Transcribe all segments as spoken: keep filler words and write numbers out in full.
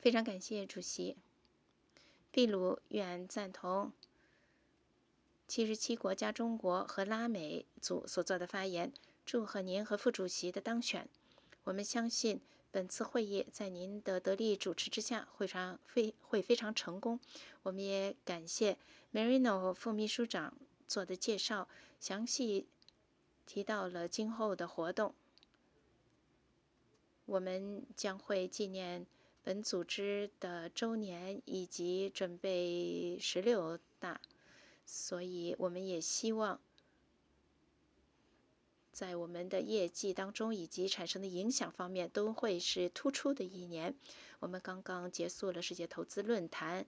非常感谢主席。秘鲁愿赞同七十七国加中国和拉美组所做的发言，祝贺您和副主席的当选。我们相信本次会议在您的得力主持之下会常非会非常成功。我们也感谢 Marino 副秘书长做的介绍，详细提到了今后的活动。我们将会纪念本组织的周年以及准备十六大，所以我们也希望在我们的业绩当中以及产生的影响方面都会是突出的一年。我们刚刚结束了世界投资论坛，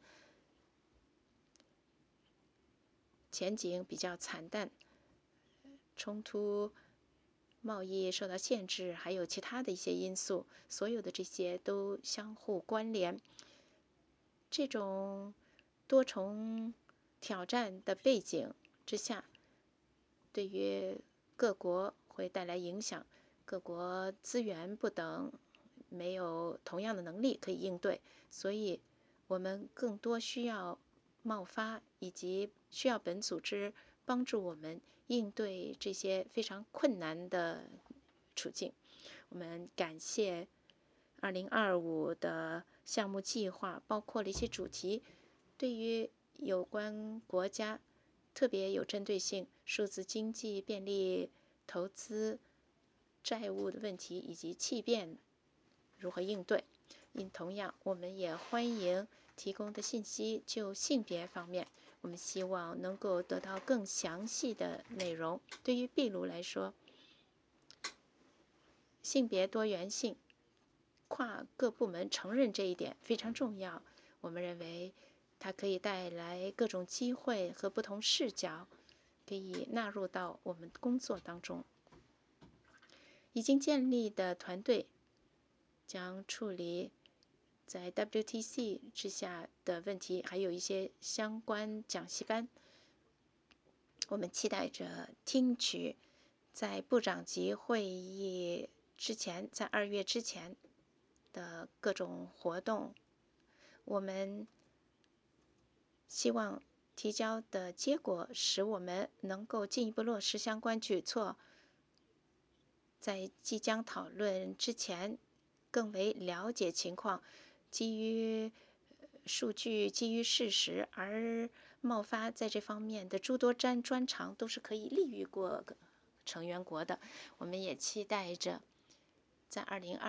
前景比较惨淡，冲突、贸易受到限制，还有其他的一些因素，所有的这些都相互关联。这种多重挑战的背景之下，对于各国会带来影响，各国资源不等，没有同样的能力可以应对，所以我们更多需要贸发，以及需要本组织帮助我们应对这些非常困难的处境。我们感谢二零二五的项目计划，包括了一些主题，对于有关国家特别有针对性，数字经济、便利投资、债务的问题以及气变如何应对。因同样，我们也欢迎提供的信息就性别方面，我们希望能够得到更详细的内容。对于秘鲁来说，性别多元性，跨各部门承认这一点非常重要。我们认为它可以带来各种机会和不同视角，可以纳入到我们工作当中。已经建立的团队将处理在 W T C 之下的问题，还有一些相关讲习班。我们期待着听取在部长级会议之前，在二月之前的各种活动。我们希望提交的结果使我们能够进一步落实相关举措，在即将讨论之前更为了解情况，基于数据、基于事实，而贸发在这方面的诸多专专长都是可以利于过成员国的。我们也期待着在二零二